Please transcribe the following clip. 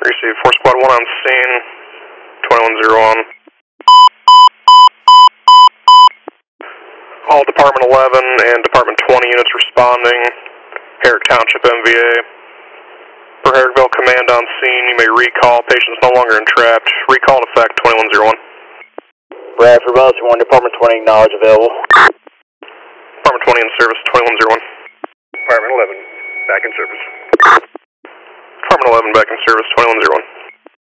Receive 4 Squad 1 on scene, 2101. All Department 11 and Department 20 units responding. Herrick Township MVA. For Herrickville Command on scene, you may recall. Patient's no longer entrapped. Recall in effect, 2101. Bradford Bus 1, Department 20, knowledge available. Department 20 in service, 2101. Department 11, back in service. Department 11 back in service, 2101.